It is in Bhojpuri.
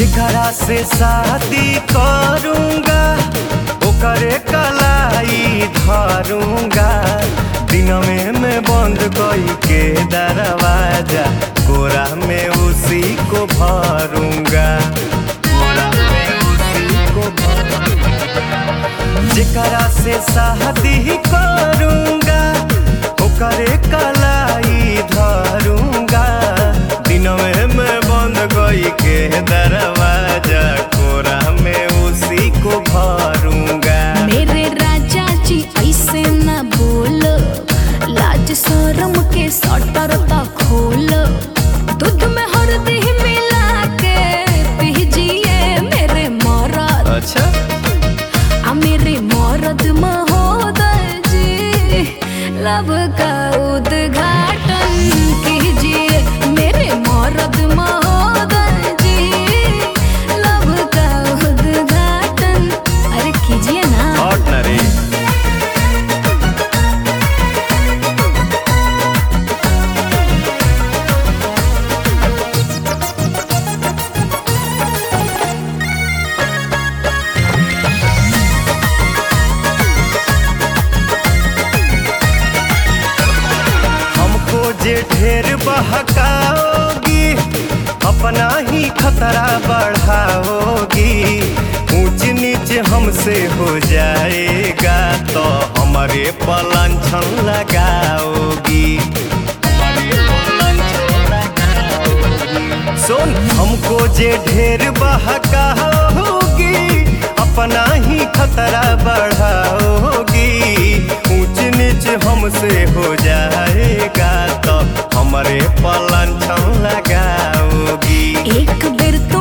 जेकरा से शादी करूंगा ओकरे कलाई धरूंगा। दिन में बंद कई के दरवाजा कोरा में उसी को भरूंगा। जेकरा से शादी करूंगा ओकरे कलाई धरूंगा। दिन में बंद कई के दरवाजा कोरा में उसी को भरूंगा। मेरे राजा जी ऐसे न बोलो, लाज शरम के शटर तक खोलो। दूध में हल्दी मिला के पीजिए मेरे मरद। अच्छा मेरे मरद महोदय जी, लब का उद्घाटन कीजिए। मेरे मरद महोदय जी, लब का उद्घाटन अरे कीजिए ना। ऑर्डिनरी जे ढेर बहकाओगी अपना ही खतरा बढ़ाओगी। ऊंच नीच हमसे हो जाएगा तो हमारे पलांछन लगाओगी। सुन हमको जे ढेर बहकाओगी अपना ही खतरा बढ़ाओगी। ऊंच नीच हमसे हो जाएगा तो हमारे पलांछन लगाओगी। एक बेर